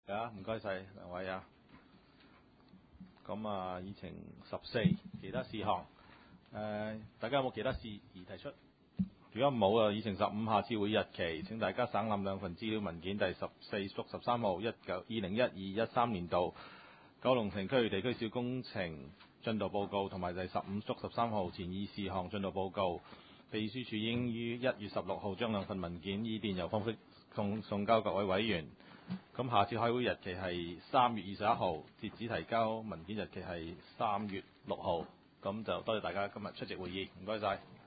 唔該晒兩位啊。咁啊，議程14其他事項，大家有冇其他事宜提出？如果冇啊，議程15下次會議日期，請大家省覽兩份資料文件：第14屬13號2012-13年度九龍城區地區小工程進度報告，同埋第15屬13號前議事項進度報告。秘書處應於1月16號將兩份文件以電郵方式送交各位委員。咁下次開會日期係3月21號，截止提交文件日期係3月6號。咁就多謝大家今日出席會議，唔該晒。